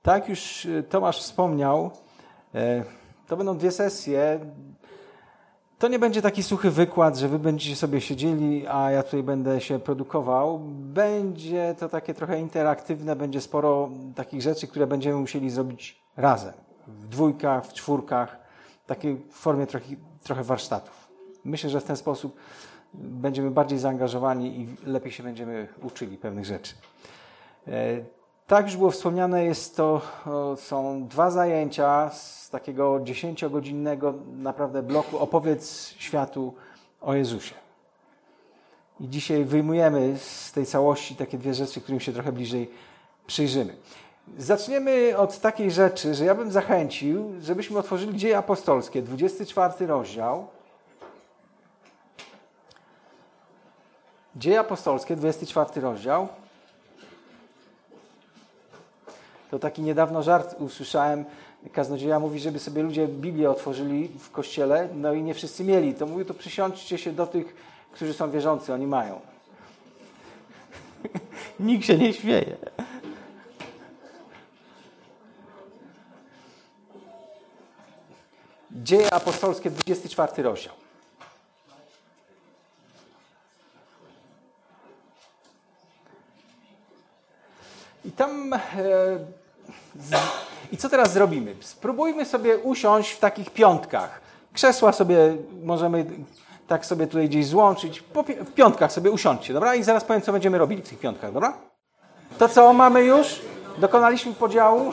Tak już Tomasz wspomniał, to będą 2 sesje. To nie będzie taki suchy wykład, że wy będziecie sobie siedzieli, a ja tutaj będę się produkował. Będzie to takie trochę interaktywne, będzie sporo takich rzeczy, które będziemy musieli zrobić razem. W 2, w 4, w takiej formie trochę warsztatów. Myślę, że w ten sposób będziemy bardziej zaangażowani i lepiej się będziemy uczyli pewnych rzeczy. Tak już było wspomniane, są 2 zajęcia z takiego 10-godzinnego naprawdę bloku Opowiedz światu o Jezusie. I dzisiaj wyjmujemy z tej całości takie 2 rzeczy, którym się trochę bliżej przyjrzymy. Zaczniemy od takiej rzeczy, że ja bym zachęcił, żebyśmy otworzyli Dzieje Apostolskie, 24 rozdział. Dzieje Apostolskie, 24 rozdział. To taki niedawno żart usłyszałem. Kaznodzieja mówi, żeby sobie ludzie Biblię otworzyli w kościele, no i nie wszyscy mieli. To mówi, to przysiądźcie się do tych, którzy są wierzący, oni mają. Nikt się nie śmieje. Dzieje Apostolskie, 24 rozdział. I tam... I co teraz zrobimy? Spróbujmy sobie usiąść w takich piątkach. Krzesła sobie możemy tak sobie tutaj gdzieś złączyć. W piątkach sobie usiądźcie, dobra? I zaraz powiem, co będziemy robili w tych piątkach, dobra? To co, mamy już? Dokonaliśmy podziału?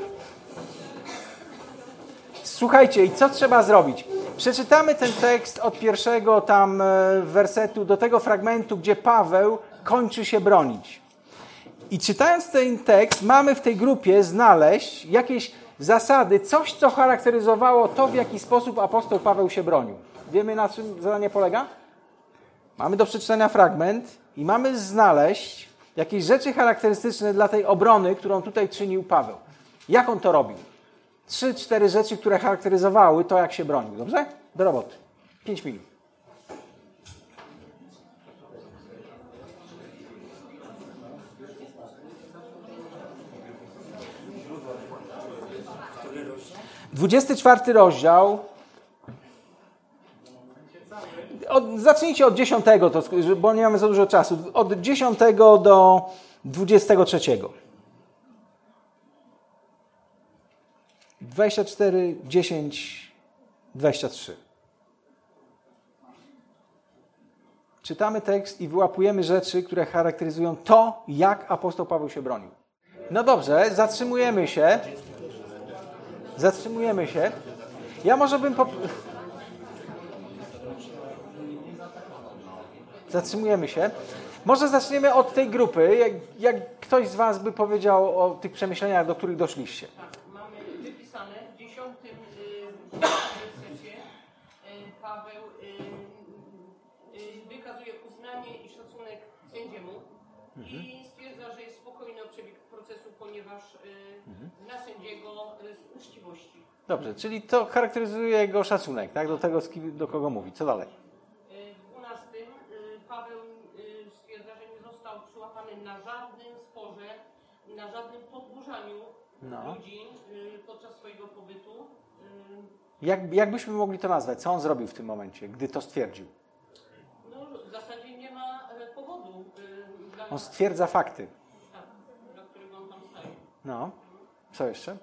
Słuchajcie, i co trzeba zrobić? Przeczytamy ten tekst od 1 tam wersetu do tego fragmentu, gdzie Paweł kończy się bronić. I czytając ten tekst, mamy w tej grupie znaleźć jakieś zasady, coś, co charakteryzowało to, w jaki sposób apostoł Paweł się bronił. Wiemy, na czym zadanie polega? Mamy do przeczytania fragment i mamy znaleźć jakieś rzeczy charakterystyczne dla tej obrony, którą tutaj czynił Paweł. Jak on to robił? 3-4 rzeczy, które charakteryzowały to, jak się bronił. Dobrze? Do roboty. 5 minut. - 24 rozdział. Zacznijcie od 10, bo nie mamy za dużo czasu. Od 10 do 23. 24, 10, 23. Czytamy tekst i wyłapujemy rzeczy, które charakteryzują to, jak apostoł Paweł się bronił. No dobrze, zatrzymujemy się. Ja może bym... Zatrzymujemy się. Może zaczniemy od tej grupy. Jak ktoś z was by powiedział o tych przemyśleniach, do których doszliście. Mamy wypisane w 10 wersecie Paweł wykazuje uznanie i szacunek sędziemu i stwierdza, że jest spokojny o przebieg procesu, ponieważ zna sędziego z uczciwości. Dobrze, czyli to charakteryzuje jego szacunek, tak? Do tego, do kogo mówi. Co dalej? W 12 Paweł stwierdza, że nie został przyłapany na żadnym sporze, na żadnym podburzaniu ludzi podczas swojego pobytu. Jak byśmy mogli to nazwać? Co on zrobił w tym momencie, gdy to stwierdził? No, w zasadzie nie ma powodu. On stwierdza fakty. Tak, dla którego on tam staje. No. Co jeszcze?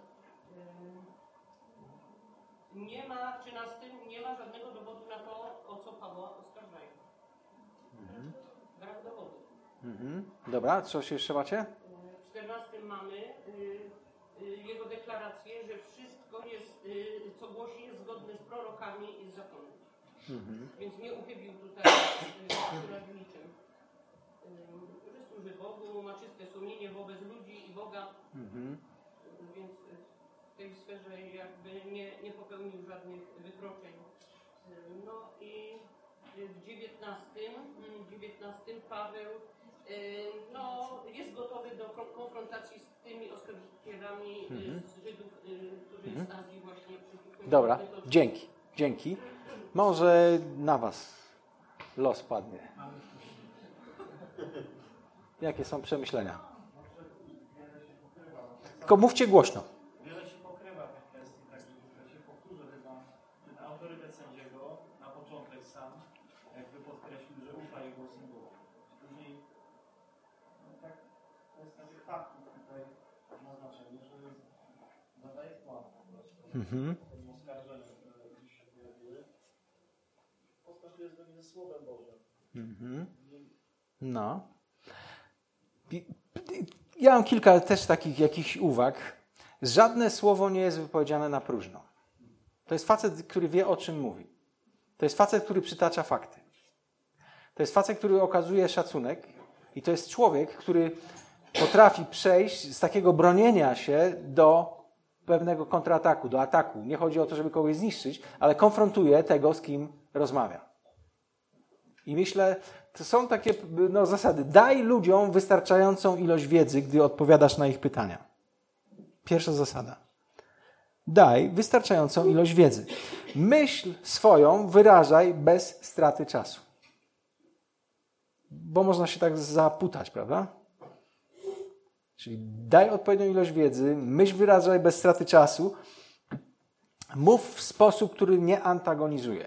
Nie ma w 13 nie ma żadnego dowodu na to, o co Pawła oskarżają. Brak dowodu. Dobra, coś jeszcze macie? W 14 mamy jego deklarację, że wszystko jest, co głosi, jest zgodne z prorokami i z zakonem. Więc nie uchybił tutaj w niczym. Że służy Bogu, ma czyste sumienie wobec ludzi i Boga. Więc w tej sferze jakby nie popełnił żadnych wykroczeń. No i w 19 Paweł jest gotowy do konfrontacji z tymi oskarżycielami z Żydów, którzy z Azji właśnie przyszli. Dobra, dzięki. Może na was los padnie. Jakie są przemyślenia? Tylko mówcie głośno. Wiele się pokrywa tych kwestii, tak się powtórzę, ten autorytet sędziego na początek sam jakby podkreślił, że ufa jego sędziom. Później tak, to jest takie faktum tutaj ma znaczenie, że zadaje kłam po prostu. Tym oskarżeniem, które gdzieś się pojawiły. Oskarż jest zgodnie ze Słowem Bożym. No. Ja mam kilka też takich jakichś uwag. Żadne słowo nie jest wypowiedziane na próżno. To jest facet, który wie, o czym mówi. To jest facet, który przytacza fakty. To jest facet, który okazuje szacunek i to jest człowiek, który potrafi przejść z takiego bronienia się do pewnego kontrataku, do ataku. Nie chodzi o to, żeby kogoś zniszczyć, ale konfrontuje tego, z kim rozmawia. I myślę, to są takie zasady. Daj ludziom wystarczającą ilość wiedzy, gdy odpowiadasz na ich pytania. Pierwsza zasada. Daj wystarczającą ilość wiedzy. Myśl swoją wyrażaj bez straty czasu. Bo można się tak zaputać, prawda? Czyli daj odpowiednią ilość wiedzy, myśl wyrażaj bez straty czasu. Mów w sposób, który nie antagonizuje.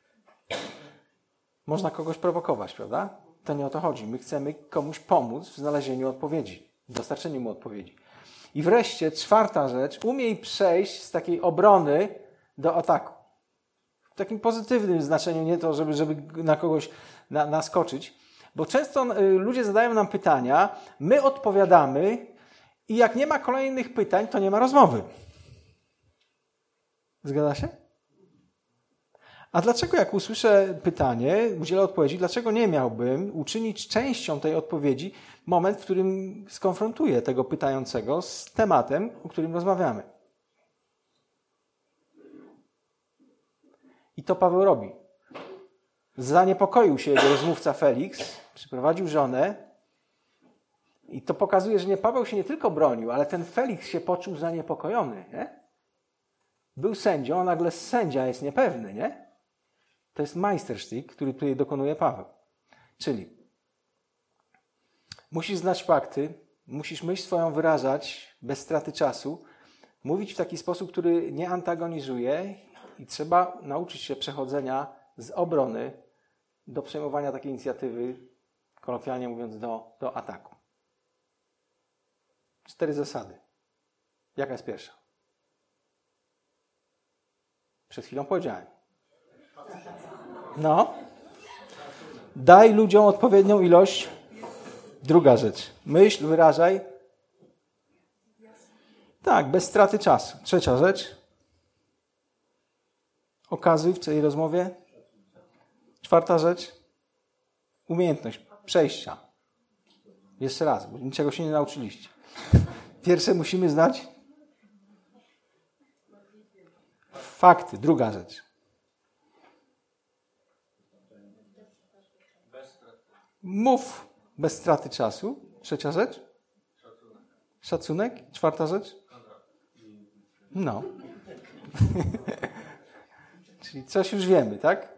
Można kogoś prowokować, prawda? To nie o to chodzi. My chcemy komuś pomóc w znalezieniu odpowiedzi, w dostarczeniu mu odpowiedzi. I wreszcie, czwarta rzecz, umiej przejść z takiej obrony do ataku. W takim pozytywnym znaczeniu, nie to, żeby na kogoś naskoczyć. Bo często ludzie zadają nam pytania, my odpowiadamy i jak nie ma kolejnych pytań, to nie ma rozmowy. Zgadza się? A dlaczego jak usłyszę pytanie, udzielę odpowiedzi, dlaczego nie miałbym uczynić częścią tej odpowiedzi moment, w którym skonfrontuję tego pytającego z tematem, o którym rozmawiamy? I to Paweł robi. Zaniepokoił się jego rozmówca Felix, przyprowadził żonę i to pokazuje, że Paweł się nie tylko bronił, ale ten Felix się poczuł zaniepokojony. Nie? Był sędzią, a nagle sędzia jest niepewny, nie? To jest majstersztyk, który tutaj dokonuje Paweł. Czyli musisz znać fakty, musisz myśl swoją wyrażać bez straty czasu, mówić w taki sposób, który nie antagonizuje i trzeba nauczyć się przechodzenia z obrony do przejmowania takiej inicjatywy, kolokwialnie mówiąc, do ataku. 4 zasady. Jaka jest pierwsza? Przed chwilą powiedziałem. No. Daj ludziom odpowiednią ilość. Druga rzecz. Myśl, wyrażaj. Tak, bez straty czasu. Trzecia rzecz. Okazuj w tej rozmowie. Czwarta rzecz. Umiejętność przejścia. Jeszcze raz, bo niczego się nie nauczyliście. Pierwsze musimy znać fakty. Druga rzecz. Mów bez straty czasu. Trzecia rzecz. Szacunek. Czwarta rzecz. No. Czyli coś już wiemy, tak?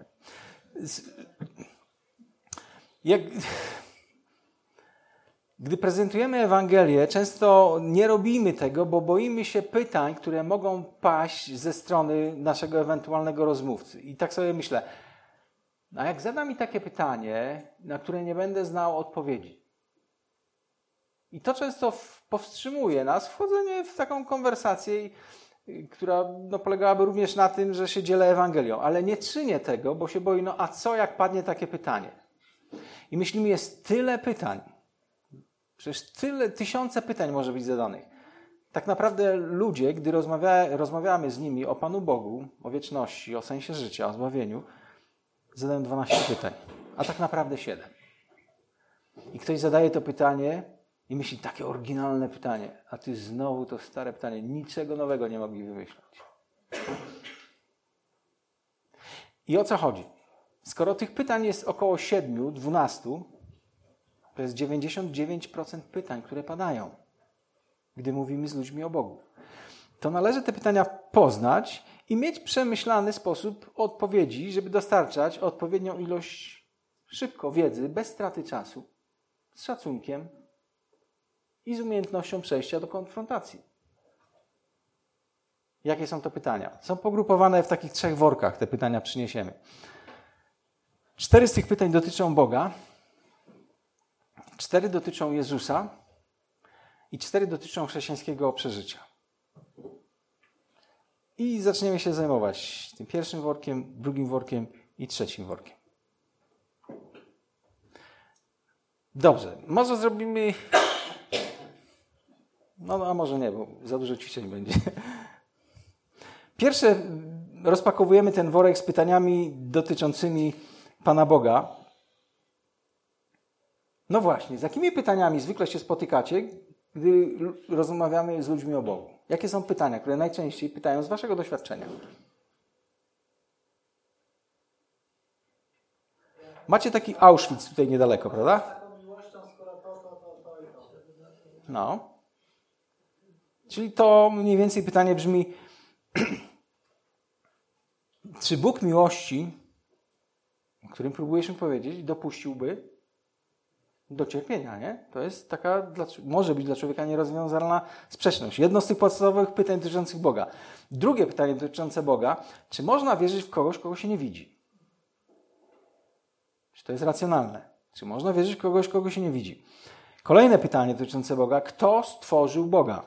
Gdy prezentujemy Ewangelię, często nie robimy tego, bo boimy się pytań, które mogą paść ze strony naszego ewentualnego rozmówcy. I tak sobie myślę, a jak zada mi takie pytanie, na które nie będę znał odpowiedzi? I to często powstrzymuje nas wchodzenie w taką konwersację, która polegałaby również na tym, że się dzielę Ewangelią. Ale nie czynię tego, bo się boję, a co jak padnie takie pytanie? I myślimy, jest tyle pytań. Przecież tysiące pytań może być zadanych. Tak naprawdę ludzie, gdy rozmawiamy z nimi o Panu Bogu, o wieczności, o sensie życia, o zbawieniu, zadają 12 pytań, a tak naprawdę 7. I ktoś zadaje to pytanie i myśli, takie oryginalne pytanie, a ty znowu to stare pytanie, niczego nowego nie mogli wymyślić. I o co chodzi? Skoro tych pytań jest około 7, 12, to jest 99% pytań, które padają, gdy mówimy z ludźmi o Bogu. To należy te pytania poznać i mieć przemyślany sposób odpowiedzi, żeby dostarczać odpowiednią ilość szybko wiedzy, bez straty czasu, z szacunkiem i z umiejętnością przejścia do konfrontacji. Jakie są to pytania? Są pogrupowane w takich 3 workach, te pytania przyniesiemy. 4 z tych pytań dotyczą Boga, 4 dotyczą Jezusa i 4 dotyczą chrześcijańskiego przeżycia. I zaczniemy się zajmować tym pierwszym workiem, drugim workiem i trzecim workiem. Dobrze, może zrobimy... No, a może nie, bo za dużo ćwiczeń będzie. Pierwsze, rozpakowujemy ten worek z pytaniami dotyczącymi Pana Boga. No właśnie, z jakimi pytaniami zwykle się spotykacie, gdy rozmawiamy z ludźmi o Bogu? Jakie są pytania, które najczęściej pytają z waszego doświadczenia? Macie taki Auschwitz tutaj niedaleko, prawda? No. Czyli to mniej więcej pytanie brzmi, czy Bóg miłości, o którym próbujesz mi powiedzieć, dopuściłby do cierpienia, nie? To jest taka, może być dla człowieka nierozwiązalna sprzeczność. Jedno z tych podstawowych pytań dotyczących Boga. Drugie pytanie dotyczące Boga, czy można wierzyć w kogoś, kogo się nie widzi? Czy to jest racjonalne? Czy można wierzyć w kogoś, kogo się nie widzi? Kolejne pytanie dotyczące Boga, kto stworzył Boga?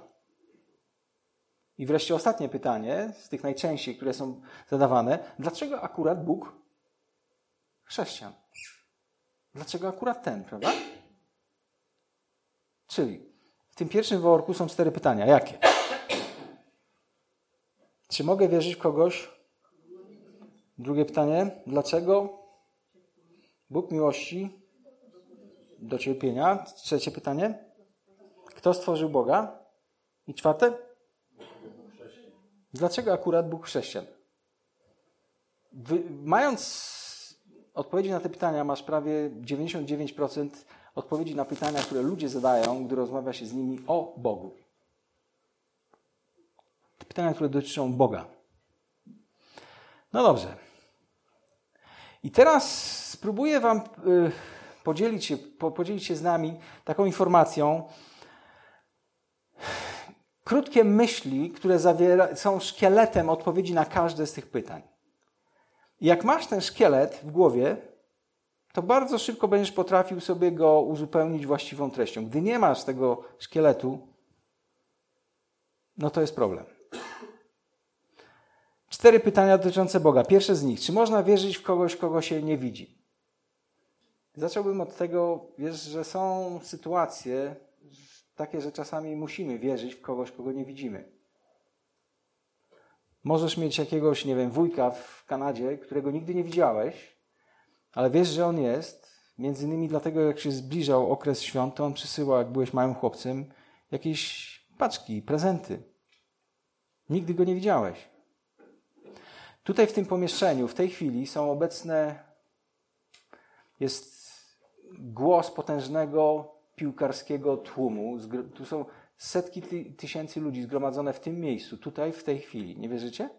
I wreszcie ostatnie pytanie, z tych najczęściej, które są zadawane, dlaczego akurat Bóg chrześcijan? Dlaczego akurat ten, prawda? Czyli w tym pierwszym worku są 4 pytania. Jakie? Czy mogę wierzyć w kogoś? Drugie pytanie. Dlaczego Bóg miłości do cierpienia? Trzecie pytanie. Kto stworzył Boga? I czwarte? Dlaczego akurat Bóg chrześcijan? Mając odpowiedzi na te pytania, masz prawie 99% odpowiedzi na pytania, które ludzie zadają, gdy rozmawia się z nimi o Bogu. Te pytania, które dotyczą Boga. No dobrze. I teraz spróbuję wam podzielić się z nami taką informacją. Krótkie myśli, które są szkieletem odpowiedzi na każde z tych pytań. I jak masz ten szkielet w głowie, to bardzo szybko będziesz potrafił sobie go uzupełnić właściwą treścią. Gdy nie masz tego szkieletu, no to jest problem. 4 pytania dotyczące Boga. Pierwsze z nich. Czy można wierzyć w kogoś, kogo się nie widzi? Zacząłbym od tego, wiesz, że są sytuacje takie, że czasami musimy wierzyć w kogoś, kogo nie widzimy. Możesz mieć jakiegoś, nie wiem, wujka w Kanadzie, którego nigdy nie widziałeś, ale wiesz, że on jest. Między innymi dlatego, jak się zbliżał okres świąt, to on przysyła, jak byłeś małym chłopcem, jakieś paczki, prezenty. Nigdy go nie widziałeś. Tutaj w tym pomieszczeniu, w tej chwili są obecne, jest głos potężnego piłkarskiego tłumu. Tu są setki tysięcy ludzi zgromadzone w tym miejscu, tutaj, w tej chwili. Nie wierzycie?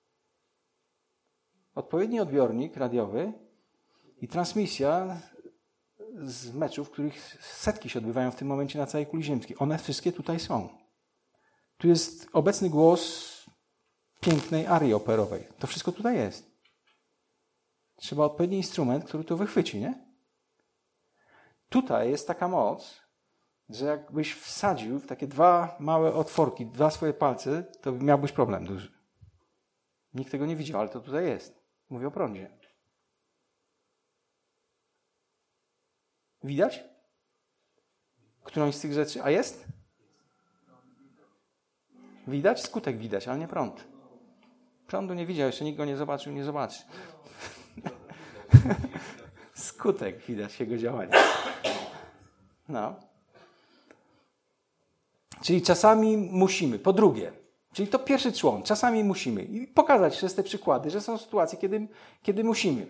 Odpowiedni odbiornik radiowy i transmisja z meczów, których setki się odbywają w tym momencie na całej kuli ziemskiej. One wszystkie tutaj są. Tu jest obecny głos pięknej arii operowej. To wszystko tutaj jest. Trzeba odpowiedni instrument, który to wychwyci, nie? Tutaj jest taka moc, że jakbyś wsadził w takie 2 małe otworki, 2 swoje palce, to miałbyś problem duży. Nikt tego nie widział, ale to tutaj jest. Mówię o prądzie. Widać? Którąś z tych rzeczy? A jest? Widać? Skutek widać, ale nie prąd. Prądu nie widział, jeszcze nikt go nie zobaczył, nie zobaczy. Skutek widać jego działania. No. Czyli czasami musimy. Po drugie, czyli to pierwszy człon, czasami musimy. I pokazać przez te przykłady, że są sytuacje, kiedy musimy.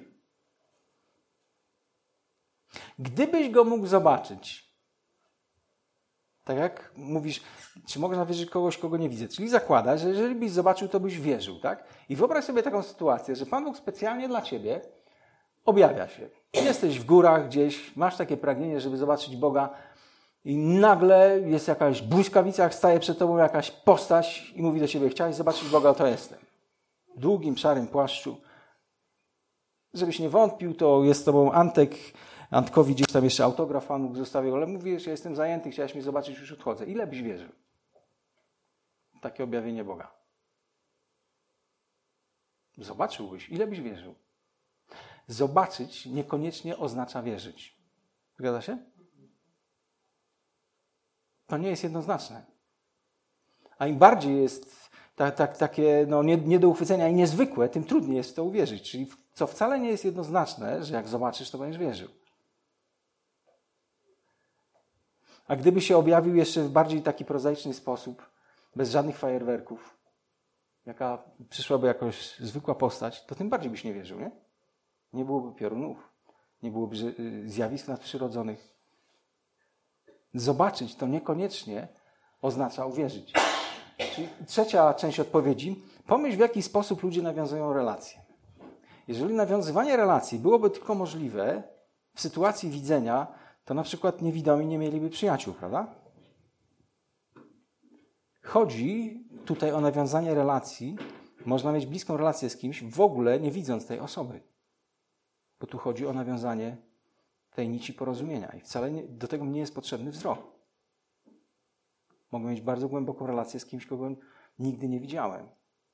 Gdybyś go mógł zobaczyć, tak jak mówisz, czy można wierzyć kogoś, kogo nie widzę? Czyli zakłada, że jeżeli byś zobaczył, to byś wierzył, tak? I wyobraź sobie taką sytuację, że Pan Bóg specjalnie dla ciebie objawia się. Jesteś w górach gdzieś, masz takie pragnienie, żeby zobaczyć Boga i nagle jest jakaś błyskawica, staje przed tobą jakaś postać i mówi do ciebie, chciałeś zobaczyć Boga, to jestem. W długim, szarym płaszczu. Żebyś nie wątpił, to jest z tobą Antkowi gdzieś tam jeszcze autograf Pan Bóg zostawił, ale mówisz, ja jestem zajęty, chciałeś mnie zobaczyć, już odchodzę. Ile byś wierzył? Takie objawienie Boga. Zobaczyłbyś, ile byś wierzył? Zobaczyć niekoniecznie oznacza wierzyć. Zgadza się? To nie jest jednoznaczne. A im bardziej jest takie nie do uchwycenia i niezwykłe, tym trudniej jest w to uwierzyć. Czyli co wcale nie jest jednoznaczne, że jak zobaczysz, to będziesz wierzył. A gdyby się objawił jeszcze w bardziej taki prozaiczny sposób, bez żadnych fajerwerków, jaka przyszłaby jakaś zwykła postać, to tym bardziej byś nie wierzył, nie? Nie byłoby piorunów, nie byłoby zjawisk nadprzyrodzonych. Zobaczyć to niekoniecznie oznacza uwierzyć. Czyli trzecia część odpowiedzi. Pomyśl, w jaki sposób ludzie nawiązują relacje. Jeżeli nawiązywanie relacji byłoby tylko możliwe w sytuacji widzenia, to na przykład niewidomi nie mieliby przyjaciół, prawda? Chodzi tutaj o nawiązanie relacji. Można mieć bliską relację z kimś, w ogóle nie widząc tej osoby. Bo tu chodzi o nawiązanie tej nici porozumienia. I wcale do tego nie jest potrzebny wzrok. Mogę mieć bardzo głęboką relację z kimś, kogo nigdy nie widziałem.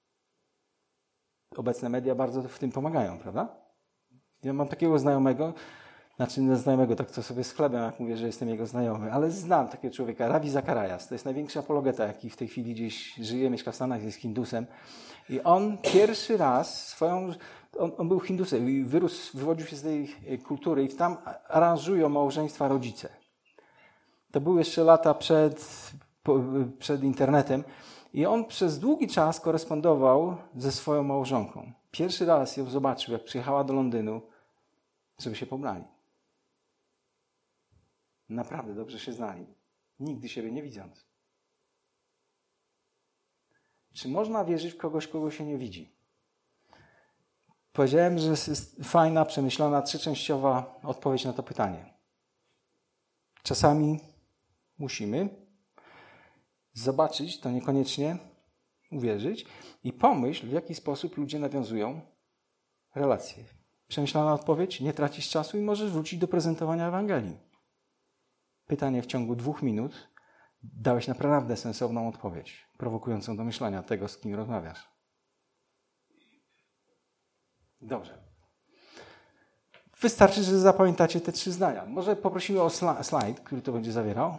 Obecne media bardzo w tym pomagają, prawda? Ja mam takiego znajomego, tak co sobie z chlebem, jak mówię, że jestem jego znajomy, ale znam takiego człowieka, Ravi Zacharias. To jest największy apologeta, jaki w tej chwili gdzieś żyje, mieszka w Stanach, jest Hindusem. I on pierwszy raz on był Hindusem i wywodził się z tej kultury i tam aranżują małżeństwa rodzice. To były jeszcze lata przed internetem i on przez długi czas korespondował ze swoją małżonką. Pierwszy raz ją zobaczył, jak przyjechała do Londynu, żeby się pobrali. Naprawdę dobrze się znali. Nigdy siebie nie widząc. Czy można wierzyć w kogoś, kogo się nie widzi? Powiedziałem, że jest fajna, przemyślana, trzyczęściowa odpowiedź na to pytanie. Czasami musimy zobaczyć, to niekoniecznie uwierzyć i pomyśl, w jaki sposób ludzie nawiązują relacje. Przemyślana odpowiedź, nie tracisz czasu i możesz wrócić do prezentowania Ewangelii. Pytanie w ciągu 2 minut. Dałeś naprawdę sensowną odpowiedź, prowokującą do myślenia tego, z kim rozmawiasz. Dobrze. Wystarczy, że zapamiętacie te 3 zdania. Może poprosimy o slajd, który to będzie zawierał.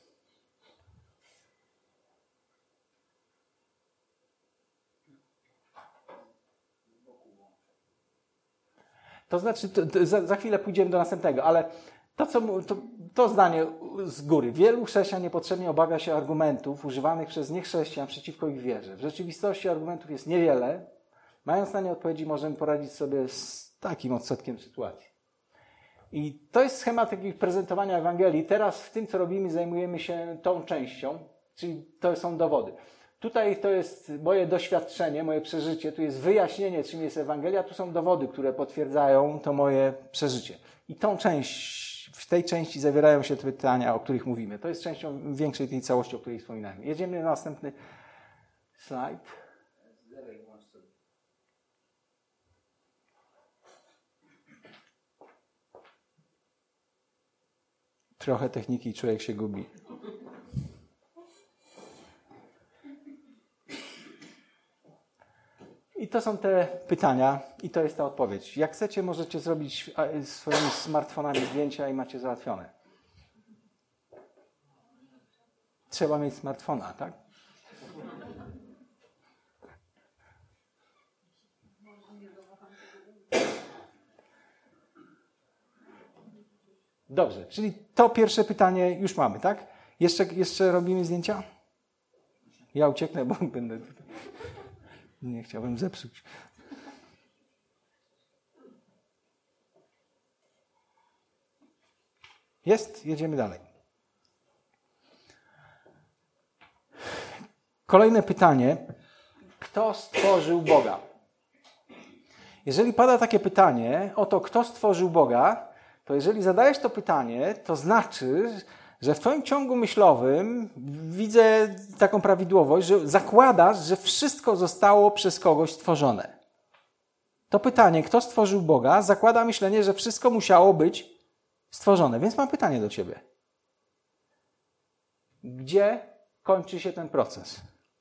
To znaczy, za chwilę pójdziemy do następnego, ale to zdanie z góry. Wielu chrześcijan niepotrzebnie obawia się argumentów używanych przez niechrześcijan przeciwko ich wierze. W rzeczywistości argumentów jest niewiele. Mając na nie odpowiedzi, możemy poradzić sobie z takim odsetkiem sytuacji. I to jest schemat takiego prezentowania Ewangelii. Teraz w tym, co robimy, zajmujemy się tą częścią, czyli to są dowody. Tutaj to jest moje doświadczenie, moje przeżycie, tu jest wyjaśnienie, czym jest Ewangelia, tu są dowody, które potwierdzają to moje przeżycie. I w tej części zawierają się te pytania, o których mówimy. To jest częścią większej tej całości, o której wspominałem. Jedziemy na następny slajd. Trochę techniki i człowiek się gubi. I to są te pytania i to jest ta odpowiedź. Jak chcecie, możecie zrobić swoimi smartfonami zdjęcia i macie załatwione. Trzeba mieć smartfona, tak? Dobrze, czyli to pierwsze pytanie już mamy, tak? Jeszcze robimy zdjęcia? Ja ucieknę, bo będę tutaj. Nie chciałbym zepsuć. Jest? Jedziemy dalej. Kolejne pytanie. Kto stworzył Boga? Jeżeli pada takie pytanie o to, kto stworzył Boga, to jeżeli zadajesz to pytanie, to znaczy, że w twoim ciągu myślowym widzę taką prawidłowość, że zakładasz, że wszystko zostało przez kogoś stworzone. To pytanie, kto stworzył Boga, zakłada myślenie, że wszystko musiało być stworzone. Więc mam pytanie do ciebie. Gdzie kończy się ten proces?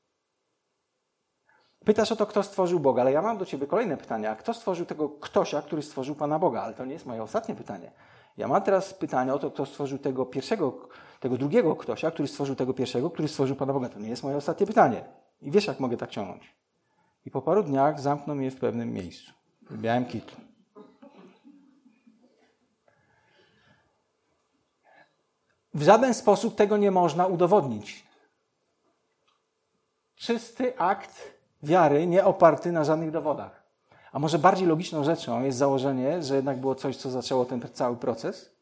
Pytasz o to, kto stworzył Boga, ale ja mam do ciebie kolejne pytanie. A kto stworzył tego ktosia, który stworzył Pana Boga? Ale to nie jest moje ostatnie pytanie. Ja mam teraz pytanie o to, kto stworzył tego pierwszego, tego drugiego ktosia, który stworzył tego pierwszego, który stworzył Pana Boga. To nie jest moje ostatnie pytanie. I wiesz, jak mogę tak ciągnąć. I po paru dniach zamkną mnie w pewnym miejscu. W białym kitlu. W żaden sposób tego nie można udowodnić. Czysty akt wiary, nie oparty na żadnych dowodach. A może bardziej logiczną rzeczą jest założenie, że jednak było coś, co zaczęło ten cały proces?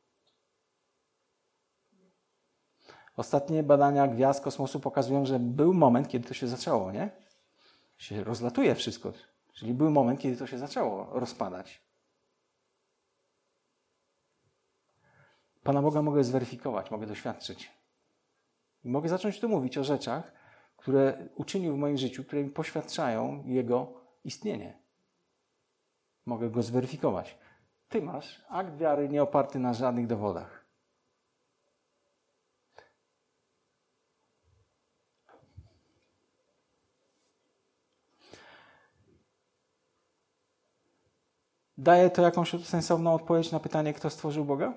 Ostatnie badania gwiazd kosmosu pokazują, że był moment, kiedy to się zaczęło, nie? Się rozlatuje wszystko. Czyli był moment, kiedy to się zaczęło rozpadać. Pana Boga mogę zweryfikować, mogę doświadczyć. I mogę zacząć tu mówić o rzeczach, które uczynił w moim życiu, które mi poświadczają Jego istnienie. Mogę go zweryfikować. Ty masz akt wiary nie oparty na żadnych dowodach. Daje to jakąś sensowną odpowiedź na pytanie, kto stworzył Boga?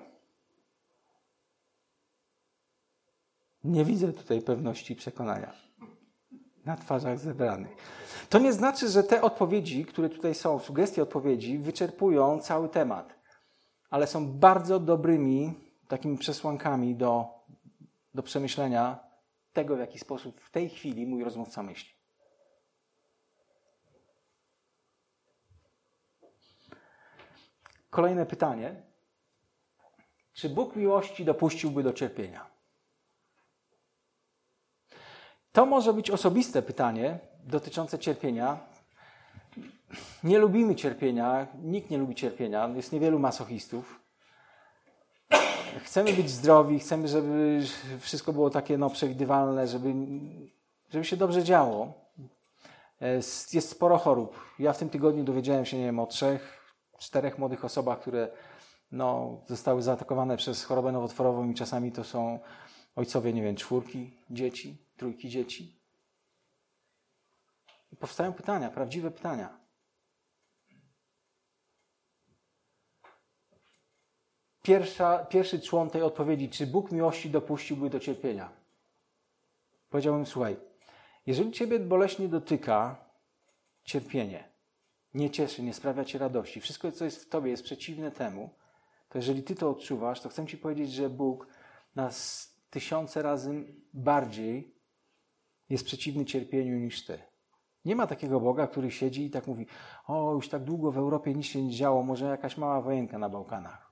Nie widzę tutaj pewności i przekonania na twarzach zebranych. To nie znaczy, że te odpowiedzi, które tutaj są, sugestie odpowiedzi, wyczerpują cały temat, ale są bardzo dobrymi takimi przesłankami do przemyślenia tego, w jaki sposób w tej chwili mój rozmówca myśli. Kolejne pytanie. Czy Bóg miłości dopuściłby do cierpienia? To może być osobiste pytanie dotyczące cierpienia. Nie lubimy cierpienia, nikt nie lubi cierpienia, jest niewielu masochistów. Chcemy być zdrowi, chcemy, żeby wszystko było takie przewidywalne, żeby się dobrze działo. Jest sporo chorób. Ja w tym tygodniu dowiedziałem się, nie wiem, o 3-4 młodych osobach, które zostały zaatakowane przez chorobę nowotworową i czasami to są ojcowie, nie wiem, 4 dzieci, 3 dzieci. I powstają pytania, prawdziwe pytania. Pierwszy człon tej odpowiedzi, czy Bóg miłości dopuściłby do cierpienia? Powiedziałbym, słuchaj, jeżeli ciebie boleśnie dotyka cierpienie, nie cieszy, nie sprawia ci radości, wszystko, co jest w tobie, jest przeciwne temu, to jeżeli ty to odczuwasz, to chcę ci powiedzieć, że Bóg nas 1000 razy bardziej jest przeciwny cierpieniu niż ty. Nie ma takiego Boga, który siedzi i tak mówi, już tak długo w Europie nic się nie działo, może jakaś mała wojenka na Bałkanach.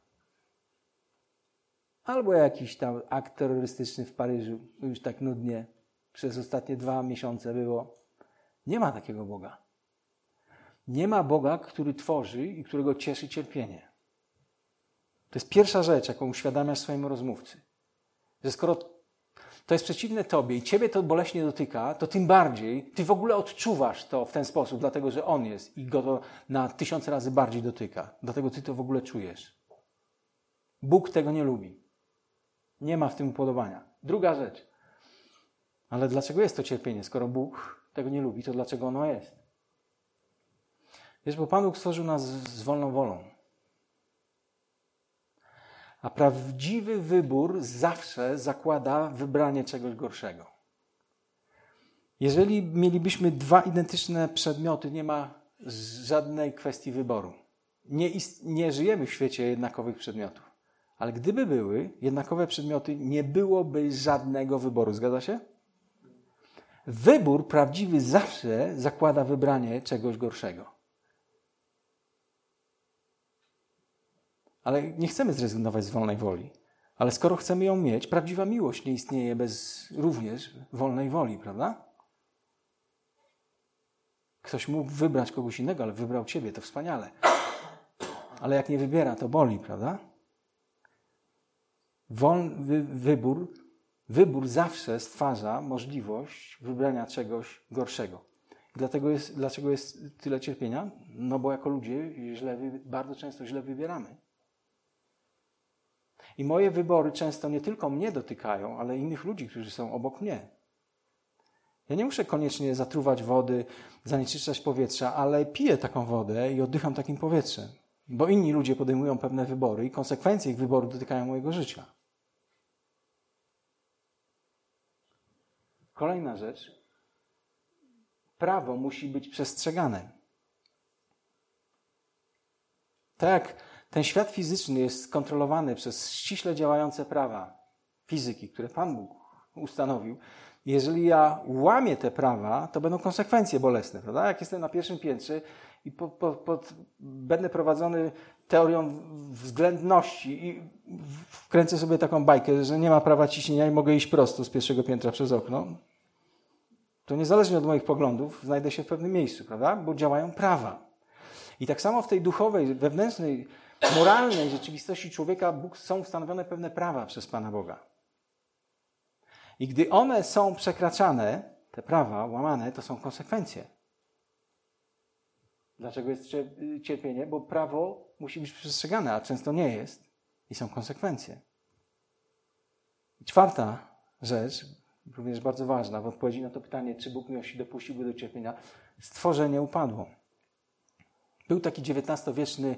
Albo jakiś tam akt terrorystyczny w Paryżu, już tak nudnie, przez ostatnie 2 miesiące było. Nie ma takiego Boga. Nie ma Boga, który tworzy i którego cieszy cierpienie. To jest pierwsza rzecz, jaką uświadamiasz swojemu rozmówcy. Że skoro to jest przeciwne tobie i ciebie to boleśnie dotyka, to tym bardziej ty w ogóle odczuwasz to w ten sposób, dlatego że on jest i go to na 1000 razy bardziej dotyka. Dlatego ty to w ogóle czujesz. Bóg tego nie lubi. Nie ma w tym upodobania. Druga rzecz. Ale dlaczego jest to cierpienie? Skoro Bóg tego nie lubi, to dlaczego ono jest? Wiesz, bo Pan Bóg stworzył nas z wolną wolą. A prawdziwy wybór zawsze zakłada wybranie czegoś gorszego. Jeżeli mielibyśmy 2 identyczne przedmioty, nie ma żadnej kwestii wyboru. Nie żyjemy w świecie jednakowych przedmiotów. Ale gdyby były jednakowe przedmioty, nie byłoby żadnego wyboru. Zgadza się? Wybór prawdziwy zawsze zakłada wybranie czegoś gorszego. Ale nie chcemy zrezygnować z wolnej woli. Ale skoro chcemy ją mieć, prawdziwa miłość nie istnieje bez również wolnej woli, prawda? Ktoś mógł wybrać kogoś innego, ale wybrał ciebie, to wspaniale. Ale jak nie wybiera, to boli, prawda? Wybór zawsze stwarza możliwość wybrania czegoś gorszego. Dlaczego jest tyle cierpienia? No bo jako ludzie bardzo często źle wybieramy. I moje wybory często nie tylko mnie dotykają, ale innych ludzi, którzy są obok mnie. Ja nie muszę koniecznie zatruwać wody, zanieczyszczać powietrza, ale piję taką wodę i oddycham takim powietrzem. Bo inni ludzie podejmują pewne wybory i konsekwencje ich wyboru dotykają mojego życia. Kolejna rzecz. Prawo musi być przestrzegane. Tak jak ten świat fizyczny jest skontrolowany przez ściśle działające prawa fizyki, które Pan Bóg ustanowił, jeżeli ja łamię te prawa, to będą konsekwencje bolesne, prawda? Jak jestem na pierwszym piętrze i będę prowadzony teorią względności i wkręcę sobie taką bajkę, że nie ma prawa ciśnienia i mogę iść prosto z pierwszego piętra przez okno, to niezależnie od moich poglądów znajdę się w pewnym miejscu, prawda? Bo działają prawa. I tak samo w tej duchowej, wewnętrznej, moralnej rzeczywistości człowieka są ustanowione pewne prawa przez Pana Boga. I gdy one są przekraczane, te prawa łamane, to są konsekwencje. Dlaczego jest cierpienie? Bo prawo musi być przestrzegane, a często nie jest. I są konsekwencje. I czwarta rzecz, również bardzo ważna, w odpowiedzi na to pytanie, czy Bóg miłości dopuściłby do cierpienia, stworzenie upadło. Był taki XIX-wieczny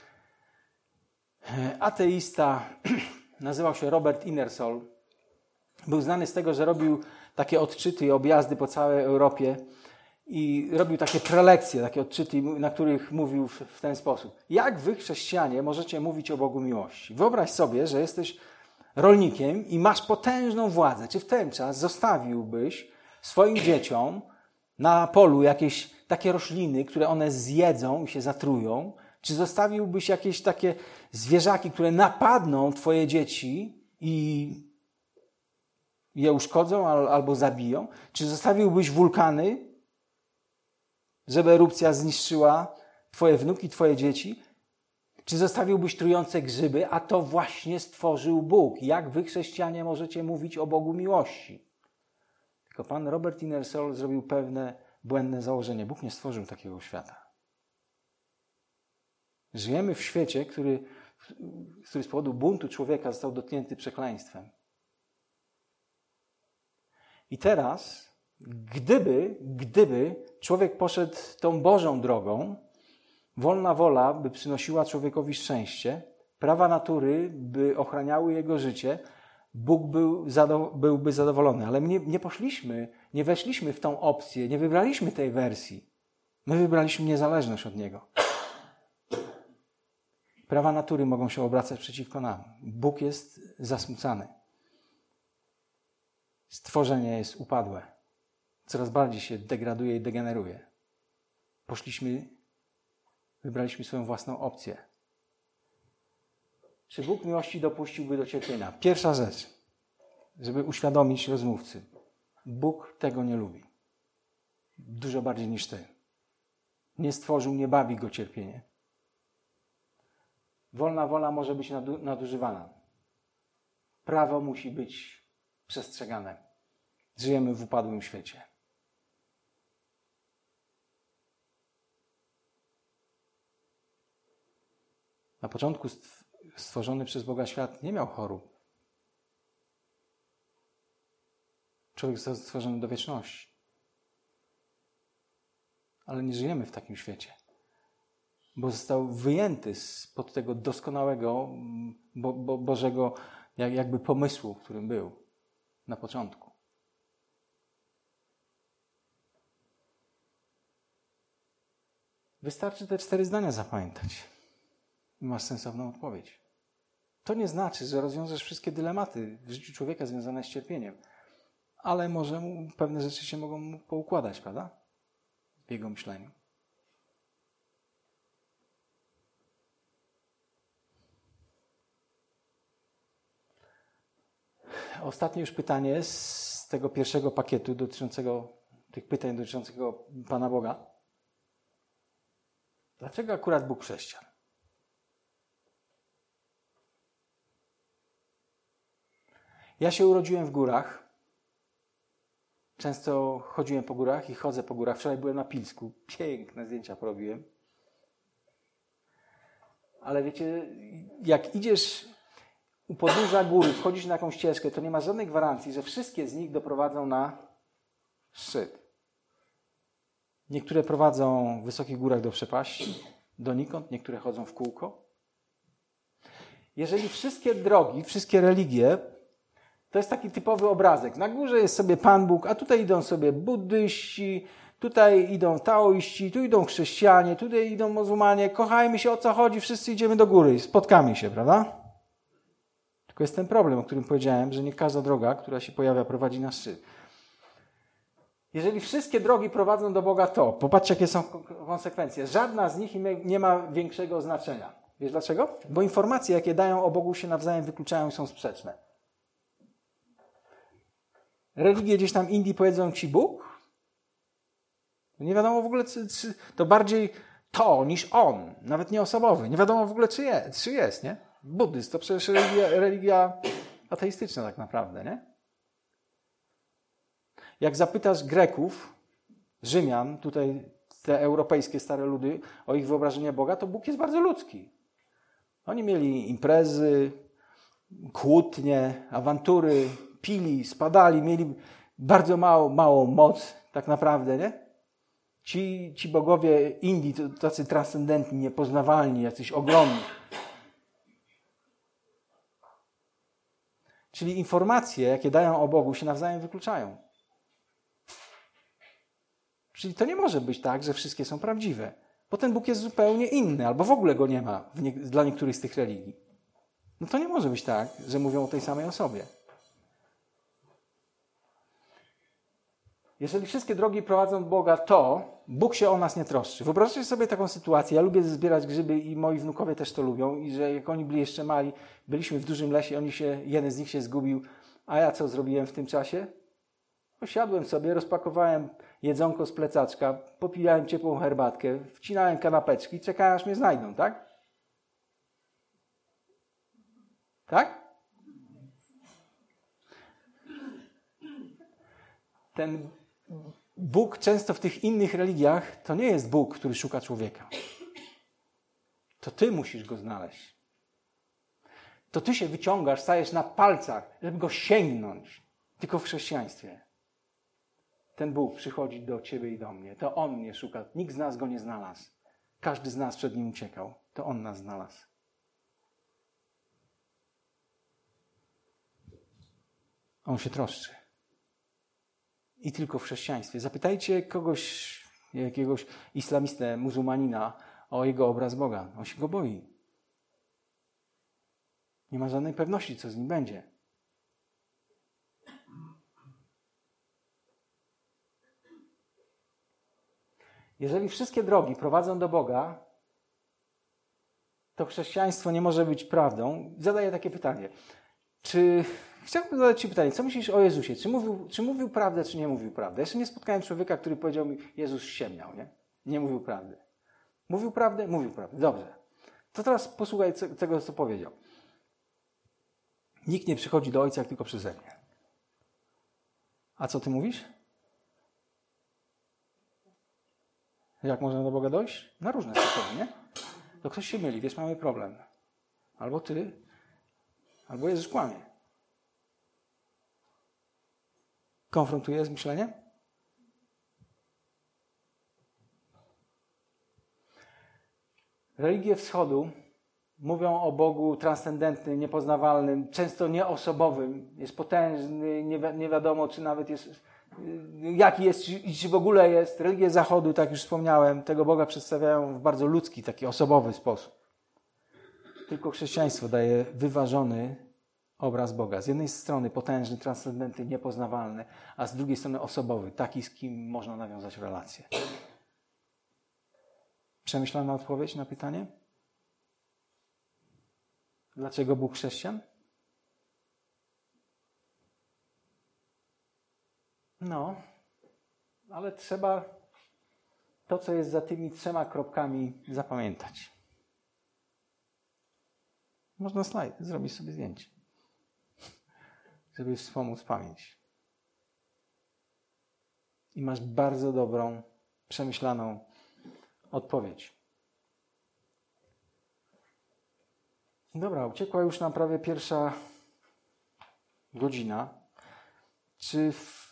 ateista, nazywał się Robert Ingersoll. Był znany z tego, że robił takie odczyty i objazdy po całej Europie i robił takie prelekcje, takie odczyty, na których mówił w ten sposób. Jak wy, chrześcijanie, możecie mówić o Bogu miłości? Wyobraź sobie, że jesteś rolnikiem i masz potężną władzę. Czy w ten czas zostawiłbyś swoim dzieciom na polu jakieś takie rośliny, które one zjedzą i się zatrują? Czy zostawiłbyś jakieś takie zwierzaki, które napadną twoje dzieci i je uszkodzą albo zabiją? Czy zostawiłbyś wulkany, żeby erupcja zniszczyła twoje wnuki, twoje dzieci? Czy zostawiłbyś trujące grzyby? A to właśnie stworzył Bóg. Jak wy, chrześcijanie, możecie mówić o Bogu miłości? Tylko pan Robert Ingersoll zrobił pewne błędne założenie. Bóg nie stworzył takiego świata. Żyjemy w świecie, który z powodu buntu człowieka został dotknięty przekleństwem. I teraz, gdyby człowiek poszedł tą Bożą drogą, wolna wola by przynosiła człowiekowi szczęście, prawa natury by ochraniały jego życie, Bóg byłby zadowolony. Ale my nie poszliśmy, nie weszliśmy w tą opcję, nie wybraliśmy tej wersji. My wybraliśmy niezależność od Niego. Prawa natury mogą się obracać przeciwko nam. Bóg jest zasmucany. Stworzenie jest upadłe. Coraz bardziej się degraduje i degeneruje. Wybraliśmy swoją własną opcję. Czy Bóg miłości dopuściłby do cierpienia? Pierwsza rzecz, żeby uświadomić rozmówcy. Bóg tego nie lubi. Dużo bardziej niż ty. Nie stworzył, nie bawi go cierpienie. Wolna wola może być nadużywana. Prawo musi być przestrzegane. Żyjemy w upadłym świecie. Na początku stworzony przez Boga świat nie miał chorób. Człowiek został stworzony do wieczności. Ale nie żyjemy w takim świecie. Bo został wyjęty spod tego doskonałego Bożego jakby pomysłu, w którym był na początku. Wystarczy te 4 zdania zapamiętać i masz sensowną odpowiedź. To nie znaczy, że rozwiążesz wszystkie dylematy w życiu człowieka związane z cierpieniem, ale może pewne rzeczy się mogą mu poukładać, prawda? W jego myśleniu. Ostatnie już pytanie z tego pierwszego pakietu tych pytań dotyczącego Pana Boga. Dlaczego akurat Bóg chrześcijan? Ja się urodziłem w górach. Często chodziłem po górach i chodzę po górach. Wczoraj byłem na Pilsku. Piękne zdjęcia porobiłem. Ale wiecie, jak idziesz u podnóża góry, wchodzisz na jakąś ścieżkę, to nie ma żadnej gwarancji, że wszystkie z nich doprowadzą na szczyt. Niektóre prowadzą w wysokich górach do przepaści, donikąd, niektóre chodzą w kółko. Jeżeli wszystkie drogi, wszystkie religie, to jest taki typowy obrazek. Na górze jest sobie Pan Bóg, a tutaj idą sobie buddyści, tutaj idą taoiści, tu idą chrześcijanie, tutaj idą muzułmanie. Kochajmy się, o co chodzi, wszyscy idziemy do góry, spotkamy się, prawda? Tylko jest ten problem, o którym powiedziałem, że nie każda droga, która się pojawia, prowadzi na szczyt. Jeżeli wszystkie drogi prowadzą do Boga, to popatrzcie, jakie są konsekwencje. Żadna z nich nie ma większego znaczenia. Wiesz dlaczego? Bo informacje, jakie dają o Bogu, się nawzajem wykluczają i są sprzeczne. Religie gdzieś tam Indii powiedzą ci Bóg? Nie wiadomo w ogóle, czy to bardziej to niż on. Nawet nie osobowy. Nie wiadomo w ogóle, czy jest, nie? Buddyzm to przecież religia ateistyczna tak naprawdę, nie? Jak zapytasz Greków, Rzymian, tutaj te europejskie stare ludy, o ich wyobrażenie Boga, to Bóg jest bardzo ludzki. Oni mieli imprezy, kłótnie, awantury, pili, spadali, mieli bardzo małą moc tak naprawdę, nie? Ci bogowie Indii to tacy transcendentni, niepoznawalni, jacyś ogromni. Czyli informacje, jakie dają o Bogu, się nawzajem wykluczają. Czyli to nie może być tak, że wszystkie są prawdziwe. Bo ten Bóg jest zupełnie inny, albo w ogóle go nie ma dla niektórych z tych religii. No to nie może być tak, że mówią o tej samej osobie. Jeżeli wszystkie drogi prowadzą do Boga, to Bóg się o nas nie troszczy. Wyobraźcie sobie taką sytuację. Ja lubię zbierać grzyby i moi wnukowie też to lubią. I że jak oni byli jeszcze mali, byliśmy w dużym lesie, jeden z nich się zgubił. A ja co zrobiłem w tym czasie? Siadłem sobie, rozpakowałem jedzonko z plecaczka, popijałem ciepłą herbatkę, wcinałem kanapeczki, czekałem, aż mnie znajdą, tak? Tak? Ten Bóg często w tych innych religiach to nie jest Bóg, który szuka człowieka. To ty musisz go znaleźć. To ty się wyciągasz, stajesz na palcach, żeby go sięgnąć. Tylko w chrześcijaństwie. Ten Bóg przychodzi do ciebie i do mnie. To On mnie szuka. Nikt z nas go nie znalazł. Każdy z nas przed nim uciekał. To On nas znalazł. On się troszczy. I tylko w chrześcijaństwie. Zapytajcie kogoś, jakiegoś islamistę, muzułmanina o jego obraz Boga. On się go boi. Nie ma żadnej pewności, co z nim będzie. Jeżeli wszystkie drogi prowadzą do Boga, to chrześcijaństwo nie może być prawdą. Zadaję takie pytanie. Chciałbym zadać ci pytanie, co myślisz o Jezusie? Czy mówił prawdę, czy nie mówił prawdę? Jeszcze nie spotkałem człowieka, który powiedział mi, Jezus ściemniał, nie? Nie mówił prawdy. Mówił prawdę? Mówił prawdę. Dobrze. To teraz posłuchaj tego, co powiedział. Nikt nie przychodzi do Ojca, jak tylko przeze mnie. A co ty mówisz? Jak można do Boga dojść? Na różne sposoby, nie? To ktoś się myli, wiesz, mamy problem. Albo ty, albo Jezus kłamie. Konfrontujesz myślenie? Religie Wschodu mówią o Bogu transcendentnym, niepoznawalnym, często nieosobowym. Jest potężny, nie wiadomo, czy nawet jest, jaki jest, czy w ogóle jest. Religie Zachodu, tak już wspomniałem, tego Boga przedstawiają w bardzo ludzki, taki osobowy sposób. Tylko chrześcijaństwo daje wyważony obraz Boga. Z jednej strony potężny, transcendentny, niepoznawalny, a z drugiej strony osobowy, taki, z kim można nawiązać relacje. Przemyślana odpowiedź na pytanie? Dlaczego Bóg chrześcijan? No, ale trzeba to, co jest za tymi 3 kropkami, zapamiętać. Można slajd, zrobić sobie zdjęcie. żeby wspomóc pamięć. I masz bardzo dobrą, przemyślaną odpowiedź. Dobra, uciekła już nam prawie pierwsza godzina. Czy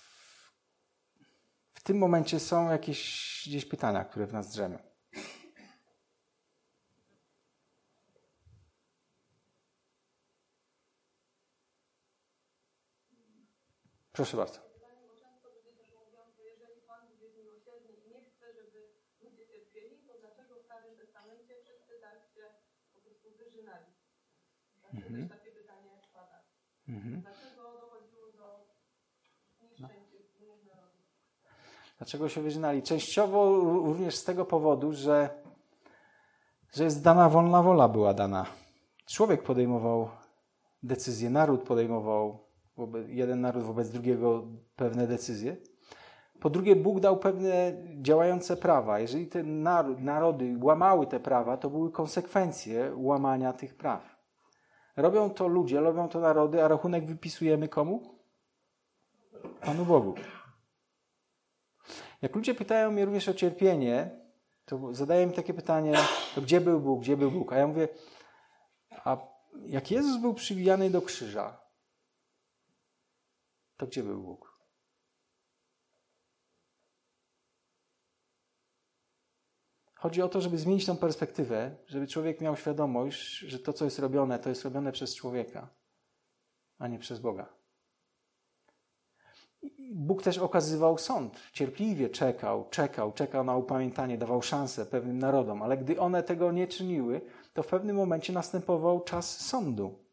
w tym momencie są jakieś gdzieś pytania, które w nas drzemią? Proszę bardzo. Bo często ludzie też mówią, że jeżeli Pan Bóg jest miłosierny i nie chce, żeby ludzie cierpieli, to dlaczego w Starym Testamencie wszyscy tak się po prostu wyżynali? Dlaczego też takie pytanie pada? Dlaczego dochodziło do niszczeń innych narodów? Dlaczego się wyżynali? Częściowo również z tego powodu, że jest dana wolna wola była dana. Człowiek podejmował decyzje, naród podejmował, jeden naród wobec drugiego pewne decyzje. Po drugie, Bóg dał pewne działające prawa. Jeżeli te narody łamały te prawa, to były konsekwencje łamania tych praw. Robią to ludzie, robią to narody, a rachunek wypisujemy komu? Panu Bogu. Jak ludzie pytają mnie również o cierpienie, to zadaję im takie pytanie, to gdzie był Bóg, gdzie był Bóg? A ja mówię, a jak Jezus był przybijany do krzyża, to gdzie był Bóg? Chodzi o to, żeby zmienić tą perspektywę, żeby człowiek miał świadomość, że to, co jest robione, to jest robione przez człowieka, a nie przez Boga. Bóg też okazywał sąd. Cierpliwie czekał na upamiętanie, dawał szansę pewnym narodom, ale gdy one tego nie czyniły, to w pewnym momencie następował czas sądu.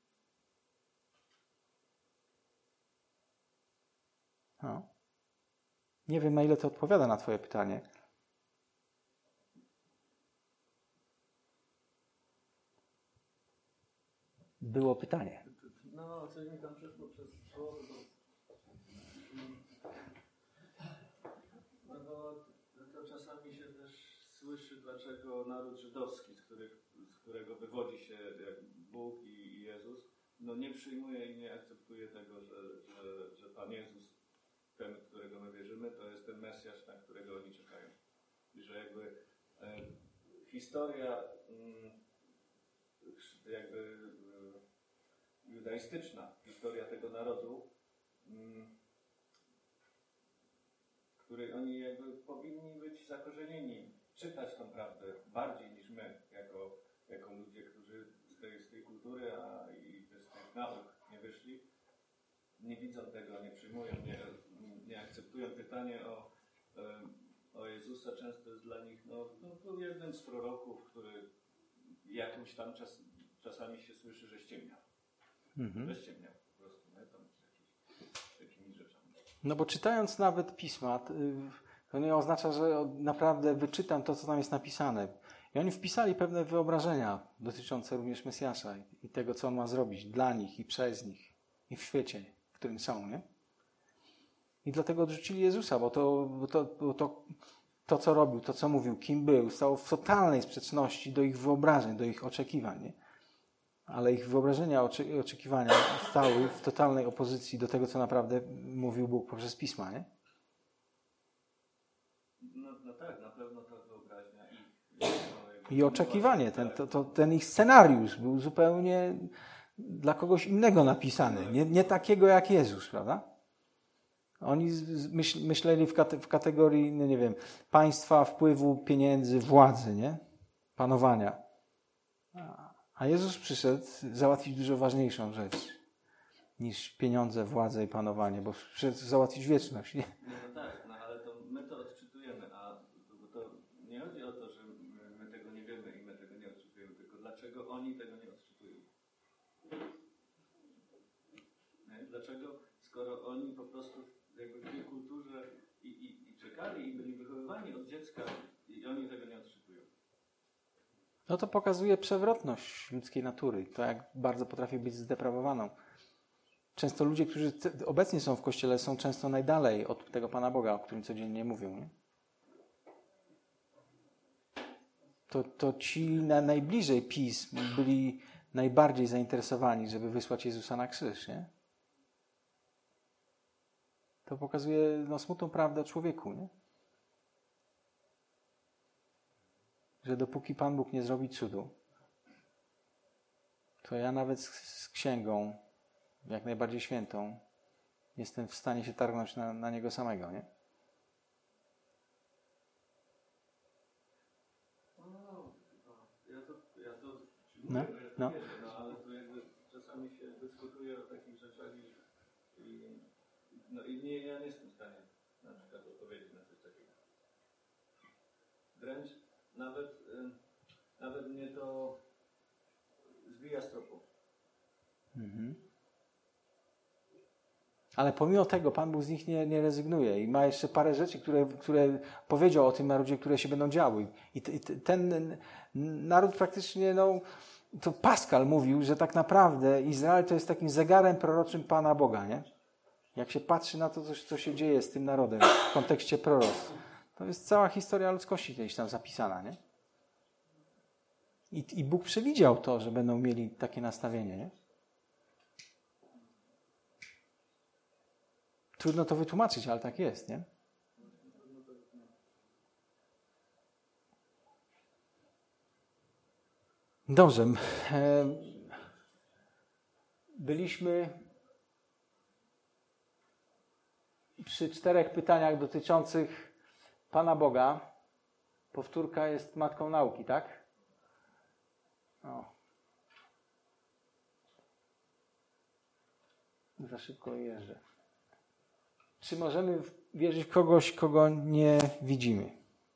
No. Nie wiem, na ile to odpowiada na twoje pytanie. Było pytanie. No, coś mi tam przeszło przez słowo, to czasami się też słyszy, dlaczego naród żydowski, z którego wywodzi się Bóg i Jezus, no nie przyjmuje i nie akceptuje tego, że Pan Jezus, ten, w którego my wierzymy, to jest ten Mesjasz, na którego oni czekają. I że jakby historia judaistyczna, historia tego narodu, w której oni jakby powinni być zakorzenieni, czytać tą prawdę bardziej niż my, jako ludzie, którzy z tej kultury i z tych nauk nie wyszli, nie widzą tego, nie przyjmują, nie akceptują. Pytanie o Jezusa często jest dla nich był jednym z proroków, który jakimś tam czasami się słyszy, że ściemniał. Że ściemniał po prostu, nie? Tam z takimi rzeczami. No bo czytając nawet pisma, to nie oznacza, że naprawdę wyczytam to, co tam jest napisane. I oni wpisali pewne wyobrażenia dotyczące również Mesjasza i tego, co on ma zrobić dla nich i przez nich i w świecie, w którym są, nie? I dlatego odrzucili Jezusa, bo to, co robił, to, co mówił, kim był, stało w totalnej sprzeczności do ich wyobrażeń, do ich oczekiwań, nie? Ale ich wyobrażenia, oczekiwania stały w totalnej opozycji do tego, co naprawdę mówił Bóg poprzez Pisma, nie? No tak, na pewno ta wyobraźnia I oczekiwanie, ten ich scenariusz był zupełnie dla kogoś innego napisany, nie takiego jak Jezus, prawda? Oni myśleli w kategorii, no nie wiem, państwa, wpływu, pieniędzy, władzy, nie? Panowania. A Jezus przyszedł załatwić dużo ważniejszą rzecz niż pieniądze, władzę i panowanie, bo przyszedł załatwić wieczność, nie? No tak, ale to my to odczytujemy, bo to nie chodzi o to, że my tego nie wiemy i my tego nie odczytujemy, tylko dlaczego oni tego nie odczytują. Nie? Dlaczego, skoro oni po prostu jakby w tej kulturze i czekali i byli wychowywani od dziecka i oni tego nie odczytują. No to pokazuje przewrotność ludzkiej natury, to jak bardzo potrafi być zdeprawowaną. Często ludzie, którzy obecnie są w Kościele, są często najdalej od tego Pana Boga, o którym codziennie mówią. Nie? To ci najbliżej pism byli najbardziej zainteresowani, żeby wysłać Jezusa na krzyż, nie? To pokazuje smutną prawdę o człowieku, nie? Że dopóki Pan Bóg nie zrobi cudu, to ja nawet z księgą, jak najbardziej świętą, jestem w stanie się targnąć na Niego samego, nie? No. No. Ale to jakby czasami się dyskutuje o takich rzeczach i ja nie jestem w stanie na przykład odpowiedzieć na coś takiego. Wręcz nawet mnie to zbija z tropu. Mhm. Ale pomimo tego Pan Bóg z nich nie rezygnuje i ma jeszcze parę rzeczy, które powiedział o tym narodzie, które się będą działy. I ten naród praktycznie, to Paschal mówił, że tak naprawdę Izrael to jest takim zegarem proroczym Pana Boga, nie? Jak się patrzy na to, co się dzieje z tym narodem w kontekście proroctw, to jest cała historia ludzkości gdzieś tam zapisana, nie? I Bóg przewidział to, że będą mieli takie nastawienie, nie? Trudno to wytłumaczyć, ale tak jest, nie? Dobrze. Byliśmy przy 4 pytaniach dotyczących Pana Boga. Powtórka jest matką nauki, tak? Za szybko jeżdżę. Czy możemy wierzyć w kogoś, kogo nie widzimy?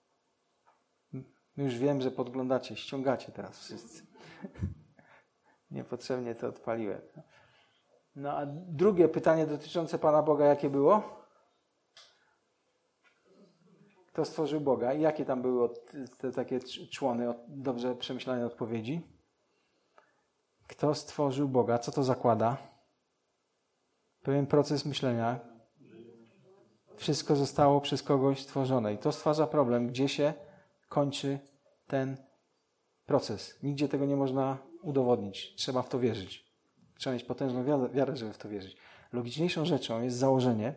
Już wiem, że podglądacie, ściągacie teraz wszyscy. Niepotrzebnie to odpaliłem. No a drugie pytanie dotyczące Pana Boga, jakie było? Kto stworzył Boga? I jakie tam były te takie człony dobrze przemyślane odpowiedzi? Kto stworzył Boga? Co to zakłada? Pewien proces myślenia. Wszystko zostało przez kogoś stworzone. I to stwarza problem, gdzie się kończy ten proces. Nigdzie tego nie można udowodnić. Trzeba w to wierzyć. Trzeba mieć potężną wiarę, żeby w to wierzyć. Logiczniejszą rzeczą jest założenie,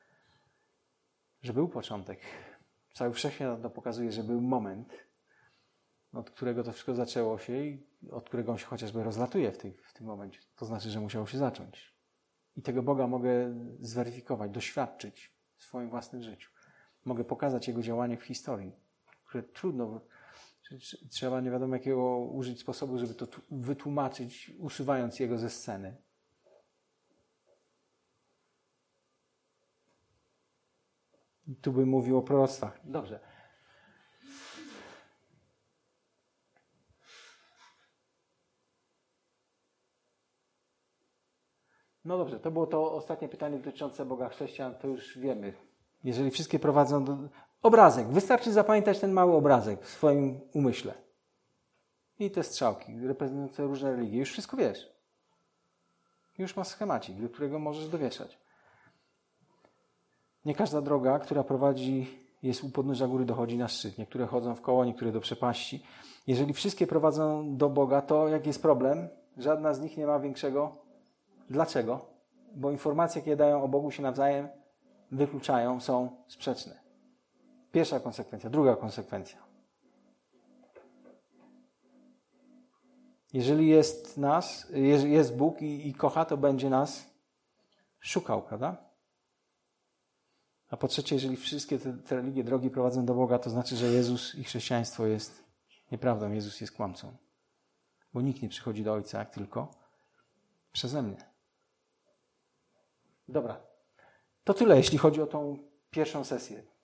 że był początek. Cały wszechświat to pokazuje, że był moment, od którego to wszystko zaczęło się i od którego on się chociażby rozlatuje w tym momencie. To znaczy, że musiało się zacząć. I tego Boga mogę zweryfikować, doświadczyć w swoim własnym życiu. Mogę pokazać Jego działanie w historii, które trudno, trzeba nie wiadomo jakiego użyć sposobu, żeby to wytłumaczyć, usuwając Jego ze sceny. I tu bym mówił o proroctwach. Dobrze. No dobrze, to było to ostatnie pytanie dotyczące Boga chrześcijan, to już wiemy. Jeżeli wszystkie prowadzą do... Obrazek. Wystarczy zapamiętać ten mały obrazek w swoim umyśle. I te strzałki reprezentujące różne religie. Już wszystko wiesz. Już masz schemacik, do którego możesz dowieszać. Nie każda droga, która prowadzi, jest u podnóża góry, dochodzi na szczyt. Niektóre chodzą w koło, niektóre do przepaści. Jeżeli wszystkie prowadzą do Boga, to jaki jest problem? Żadna z nich nie ma większego. Dlaczego? Bo informacje, jakie dają o Bogu, się nawzajem wykluczają, są sprzeczne. Pierwsza konsekwencja. Druga konsekwencja. Jeżeli jest Bóg i kocha, to będzie nas szukał, prawda? A po trzecie, jeżeli wszystkie te religie, drogi prowadzą do Boga, to znaczy, że Jezus i chrześcijaństwo jest nieprawdą. Jezus jest kłamcą. Bo nikt nie przychodzi do Ojca, jak tylko przeze mnie. Dobra. To tyle, jeśli chodzi o tą pierwszą sesję.